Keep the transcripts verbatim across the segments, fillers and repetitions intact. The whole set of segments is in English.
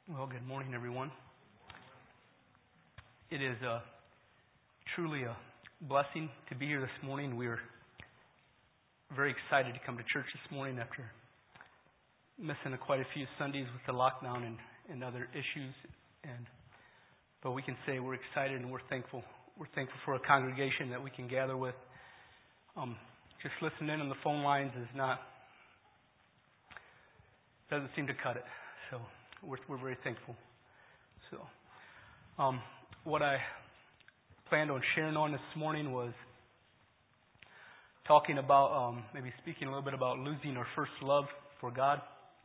Well, good morning, everyone. It is uh, truly a blessing to be here this morning. We're very excited to come to church this morning after missing a, quite a few Sundays with the lockdown and, and other issues. And but we can say we're excited and we're thankful. We're thankful for a congregation that we can gather with. Um, just listening in on the phone lines is not doesn't seem to cut it. So. We're, we're very thankful. So, um, what I planned on sharing on this morning was talking about, um, maybe speaking a little bit about losing our first love for God.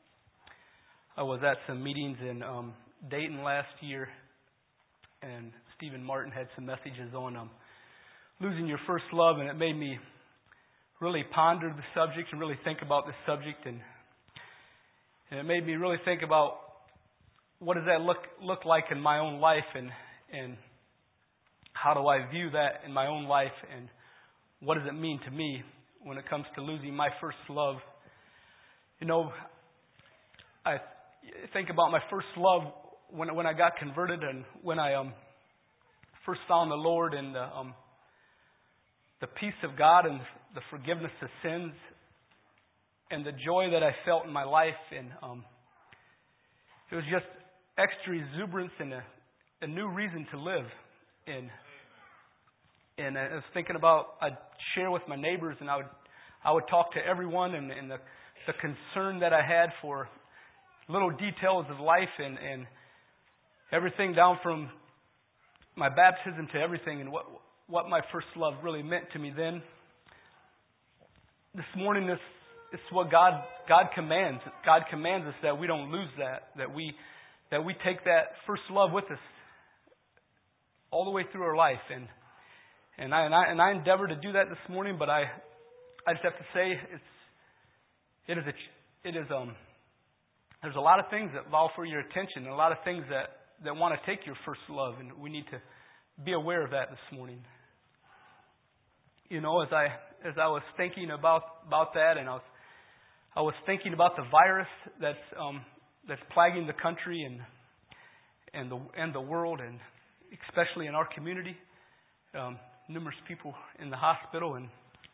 I was at some meetings in um, Dayton last year, and Stephen Martin had some messages on um, losing your first love, and it made me really ponder the subject and really think about the subject, and, and it made me really think about what does that look look like in my own life, and and how do I view that in my own life, and what does it mean to me when it comes to losing my first love? You know, I think about my first love when when I got converted and when I um first found the Lord, and the um the peace of God and the forgiveness of sins and the joy that I felt in my life, and um it was just extra exuberance and a, a new reason to live. And and I was thinking about, I'd share with my neighbors, and I would I would talk to everyone, and, and the the concern that I had for little details of life, and, and everything down from my baptism to everything, and what what my first love really meant to me then. This morning, this this is what God God commands. God commands us that we don't lose that, that we that we take that first love with us all the way through our life, and and I and I, and I endeavor to do that this morning. But I I just have to say it's it is a it is um there's a lot of things that vie for your attention, and a lot of things that, that want to take your first love, and we need to be aware of that this morning. You know, as I as I was thinking about about that, and I was I was thinking about the virus that's um, that's plaguing the country and and the and the world, and especially in our community. Um, numerous people in the hospital and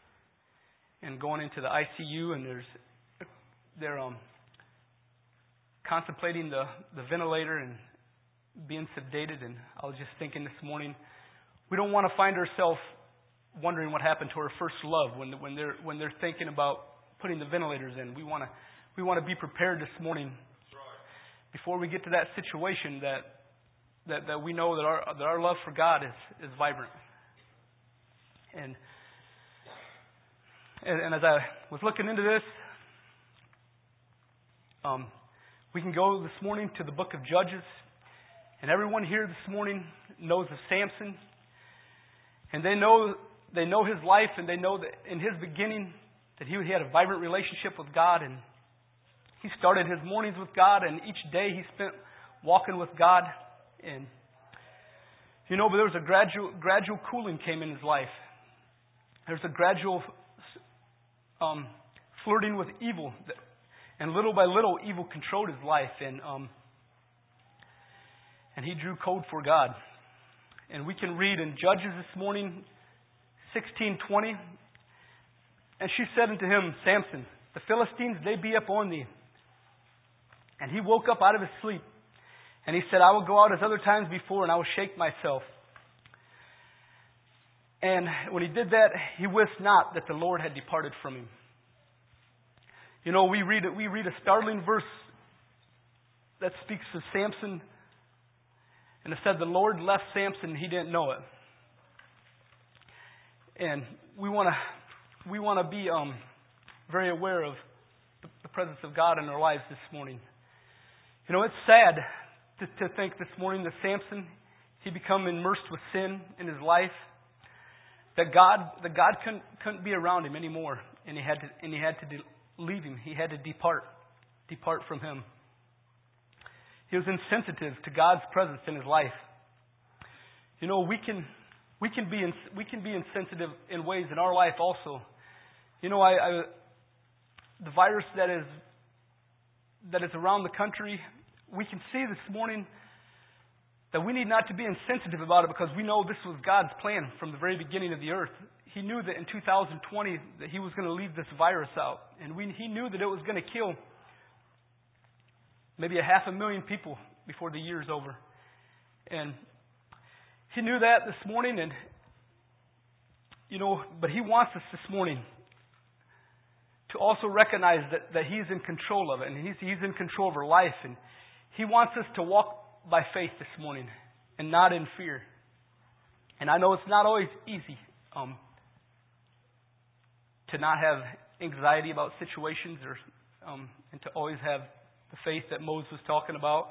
and going into the I C U, and there's they're um, contemplating the, the ventilator and being sedated. And I was just thinking this morning, we don't want to find ourselves wondering what happened to our first love when when they're when they're thinking about putting the ventilators in. We want to we want to be prepared this morning before we get to that situation, that that, that we know that our that our love for God is, is vibrant. And, and and as I was looking into this, um, we can go this morning to the book of Judges, and everyone here this morning knows of Samson, and they know they know his life, and they know that in his beginning that he, he had a vibrant relationship with God, and he started his mornings with God, and each day he spent walking with God. And you know, but there was a gradual gradual cooling came in his life. There's a gradual um, flirting with evil, and little by little, evil controlled his life, and um, and he drew cold for God. And we can read in Judges this morning, sixteen twenty. And she said unto him, Samson, the Philistines, they be upon thee. And he woke up out of his sleep. And he said, I will go out as other times before, and I will shake myself. And when he did that, he wist not that the Lord had departed from him. You know, we read it, we read a startling verse that speaks of Samson. And it said the Lord left Samson and he didn't know it. And we want to we want to be um, very aware of the, the presence of God in our lives this morning. You know, it's sad to, to think this morning that Samson, he become immersed with sin in his life. That God, that God couldn't couldn't be around him anymore, and he had to and he had to de- leave him. He had to depart, depart from him. He was insensitive to God's presence in his life. You know, we can we can be in, we can be insensitive in ways in our life also. You know, I, I the virus that is that is around the country, we can see this morning that we need not to be insensitive about it because we know this was God's plan from the very beginning of the earth. He knew that in two thousand twenty that He was going to leave this virus out. And we, He knew that it was going to kill maybe a half a million people before the year's over. And He knew that this morning, and you know, but He wants us this morning to also recognize that, that He's in control of it, and He's He's in control of our life, and He wants us to walk by faith this morning and not in fear. And I know it's not always easy um, to not have anxiety about situations, or um, and to always have the faith that Moses was talking about.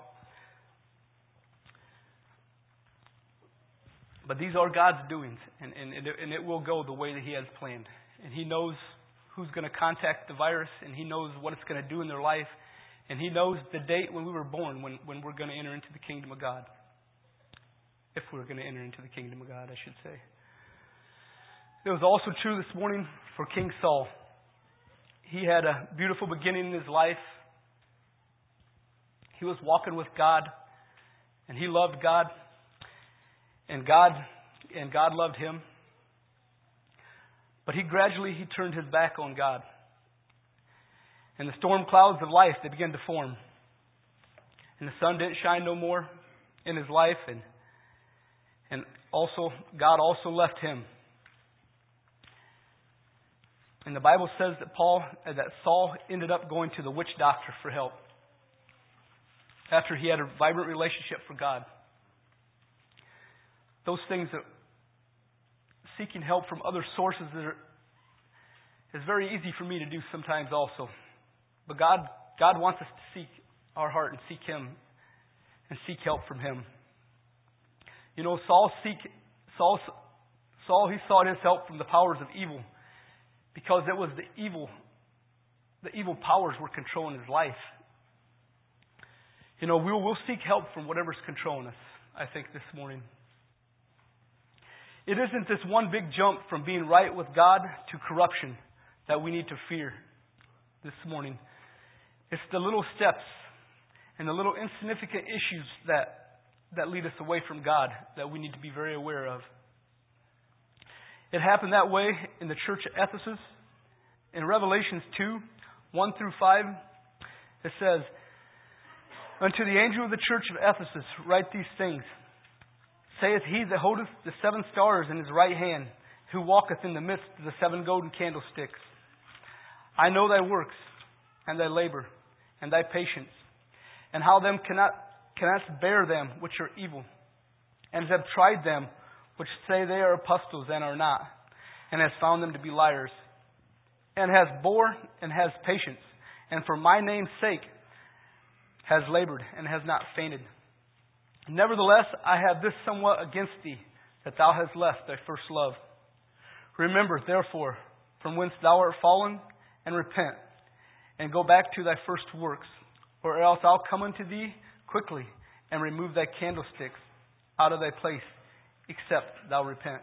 But these are God's doings, and, and, and it will go the way that He has planned. And He knows who's going to contact the virus, and He knows what it's going to do in their life, and He knows the date when we were born, when, when we're going to enter into the kingdom of God. If we're going to enter into the kingdom of God, I should say. It was also true this morning for King Saul. He had a beautiful beginning in his life. He was walking with God, and he loved God. And God and God loved him. But he gradually he turned his back on God. And the storm clouds of life, they began to form. And the sun didn't shine no more in his life, and and also God also left him. And the Bible says that Paul that Saul ended up going to the witch doctor for help after he had a vibrant relationship for God. Those things that seeking help from other sources that are, is very easy for me to do sometimes also. But God, God wants us to seek our heart and seek Him and seek help from Him. You know, Saul seek Saul Saul he sought his help from the powers of evil because it was the evil the evil powers were controlling his life. You know, we'll we'll seek help from whatever's controlling us, I think, this morning. It isn't this one big jump from being right with God to corruption that we need to fear this morning. It's the little steps and the little insignificant issues that, that lead us away from God that we need to be very aware of. It happened that way in the church of Ephesus. In Revelations two, one through five, it says, "Unto the angel of the church of Ephesus write these things. Saith he that holdeth the seven stars in his right hand, who walketh in the midst of the seven golden candlesticks. I know thy works, and thy labor, and thy patience, and how them cannot cannot bear them which are evil, and have tried them which say they are apostles and are not, and has found them to be liars, and has bore and has patience, and for my name's sake has labored and has not fainted. Nevertheless, I have this somewhat against thee, that thou hast left thy first love. Remember, therefore, from whence thou art fallen, and repent, and go back to thy first works, or else I'll come unto thee quickly, and remove thy candlesticks out of thy place, except thou repent."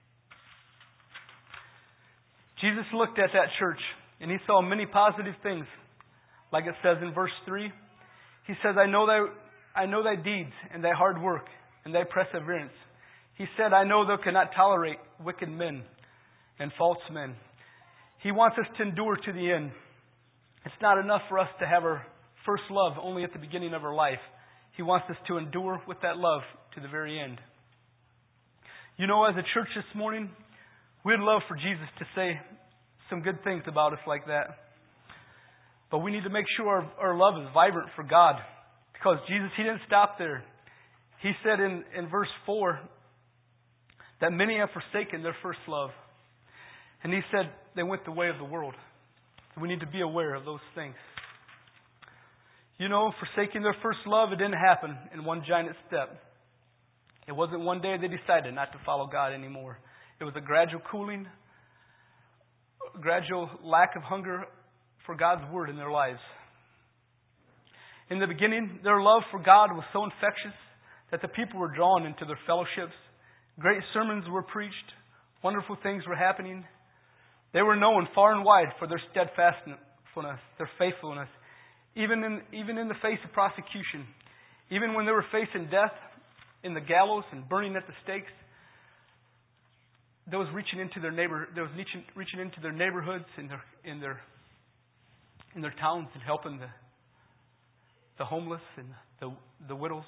Jesus looked at that church, and He saw many positive things. Like it says in verse three, He says, I know thy I know thy deeds, and thy hard work, and thy perseverance. He said, I know thou cannot tolerate wicked men and false men. He wants us to endure to the end. It's not enough for us to have our first love only at the beginning of our life. He wants us to endure with that love to the very end. You know, as a church this morning, we'd love for Jesus to say some good things about us like that. But we need to make sure our, our love is vibrant for God. Because Jesus, He didn't stop there. He said in, in verse four that many have forsaken their first love. And He said they went the way of the world. We need to be aware of those things. You know, forsaking their first love, it didn't happen in one giant step. It wasn't one day they decided not to follow God anymore. It was a gradual cooling, a gradual lack of hunger for God's Word in their lives. In the beginning, their love for God was so infectious that the people were drawn into their fellowships. Great sermons were preached. Wonderful things were happening. They were known far and wide for their steadfastness, their faithfulness. Even in, even in the face of prosecution, Even when they were facing death in the gallows and burning at the stakes, those reaching into their neighbor, those reaching, reaching into their neighborhoods, in their in their in their towns, and helping the the homeless and the the widows.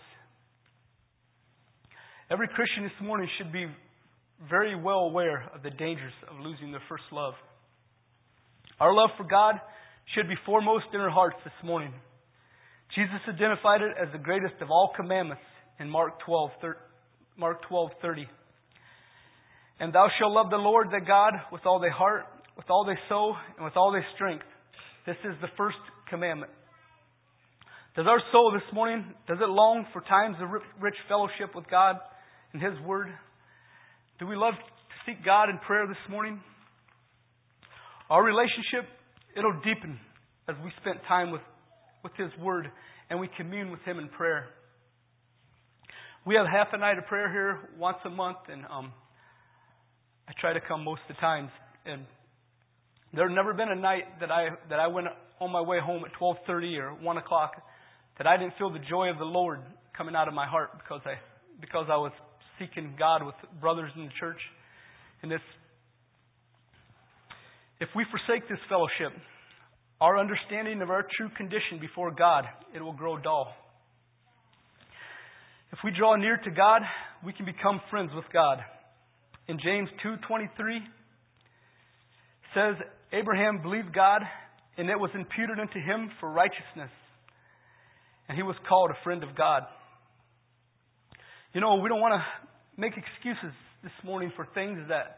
Every Christian this morning should be very well aware of the dangers of losing their first love. Our love for God should be foremost in our hearts this morning. Jesus identified it as the greatest of all commandments in Mark twelve, Mark twelve thirty. And thou shalt love the Lord thy God with all thy heart, with all thy soul, and with all thy strength. This is the first commandment. Does our soul this morning, does it long for times of rich fellowship with God and His Word? Do we love to seek God in prayer this morning? Our relationship, it'll deepen as we spend time with, with His Word and we commune with Him in prayer. We have half a night of prayer here once a month, and um, I try to come most of the times. And there's never been a night that I that I went on my way home at twelve thirty or one o'clock that I didn't feel the joy of the Lord coming out of my heart because I because I was seeking God with brothers in the church. And this, if we forsake this fellowship, our understanding of our true condition before God, it will grow dull. If we draw near to God, we can become friends with God. In James two twenty-three, says, Abraham believed God, and it was imputed unto him for righteousness. And he was called a friend of God. You know, we don't want to make excuses this morning for things that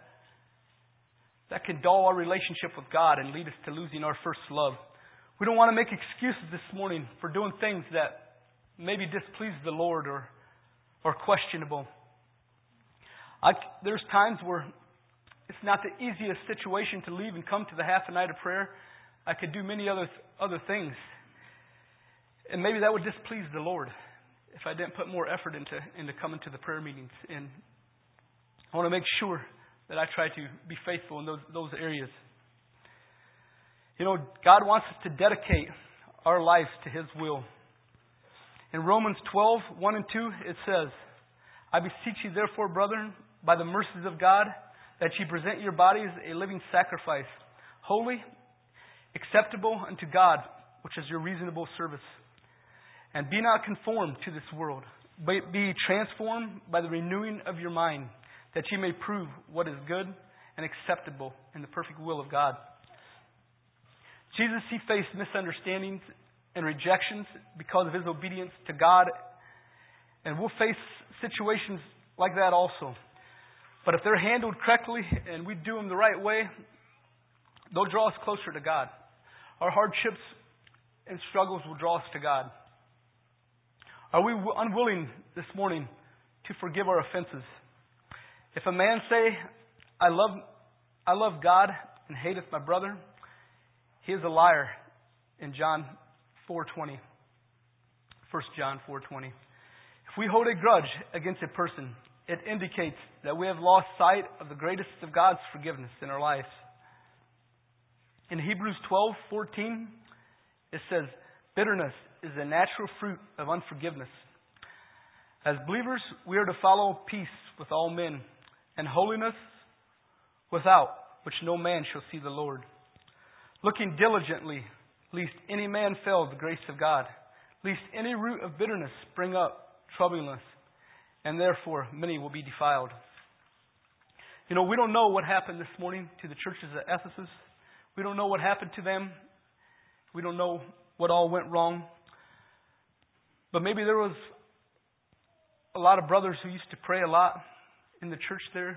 that can dull our relationship with God and lead us to losing our first love. We don't want to make excuses this morning for doing things that maybe displease the Lord or or questionable. I, there's times where it's not the easiest situation to leave and come to the half a night of prayer. I could do many other other things. And maybe that would displease the Lord if I didn't put more effort into, into coming to the prayer meetings. And I want to make sure that I try to be faithful in those, those areas. You know, God wants us to dedicate our lives to His will. In Romans twelve, one and two, it says, I beseech you therefore, brethren, by the mercies of God, that ye present your bodies a living sacrifice, holy, acceptable unto God, which is your reasonable service. And be not conformed to this world, but be transformed by the renewing of your mind, that ye may prove what is good and acceptable in the perfect will of God. Jesus, He faced misunderstandings and rejections because of His obedience to God. And we'll face situations like that also. But if they're handled correctly and we do them the right way, they'll draw us closer to God. Our hardships and struggles will draw us to God. Are we unwilling this morning to forgive our offenses? If a man say, I love I love God and hateth my brother, he is a liar in John four twenty. First John four twenty. If we hold a grudge against a person, it indicates that we have lost sight of the greatest of God's forgiveness in our lives. In Hebrews twelve fourteen, it says, bitterness is a natural fruit of unforgiveness. As believers, we are to follow peace with all men, and holiness without which no man shall see the Lord. Looking diligently, lest any man fail the grace of God, lest any root of bitterness spring up, troubling us, and therefore many will be defiled. You know, we don't know what happened this morning to the churches at Ephesus. We don't know what happened to them. We don't know what all went wrong. But maybe there was a lot of brothers who used to pray a lot in the church there.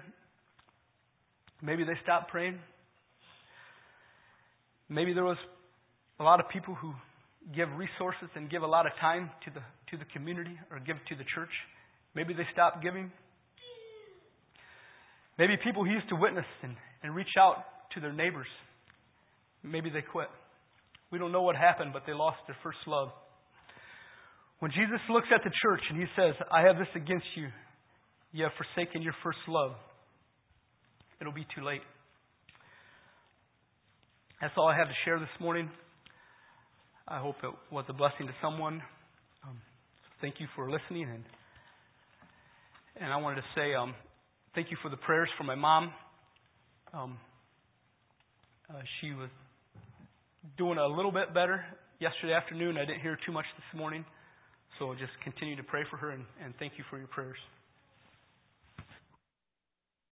Maybe they stopped praying. Maybe there was a lot of people who give resources and give a lot of time to the to the community or give to the church. Maybe they stopped giving. Maybe people who used to witness and, and reach out to their neighbors, maybe they quit. We don't know what happened, but they lost their first love. When Jesus looks at the church and He says, I have this against you, you have forsaken your first love, it'll be too late. That's all I have to share this morning. I hope it was a blessing to someone. Um, thank you for listening. And and I wanted to say um, thank you for the prayers for my mom. Um, uh, she was doing a little bit better yesterday afternoon. I didn't hear too much this morning. So just continue to pray for her, and, and thank you for your prayers.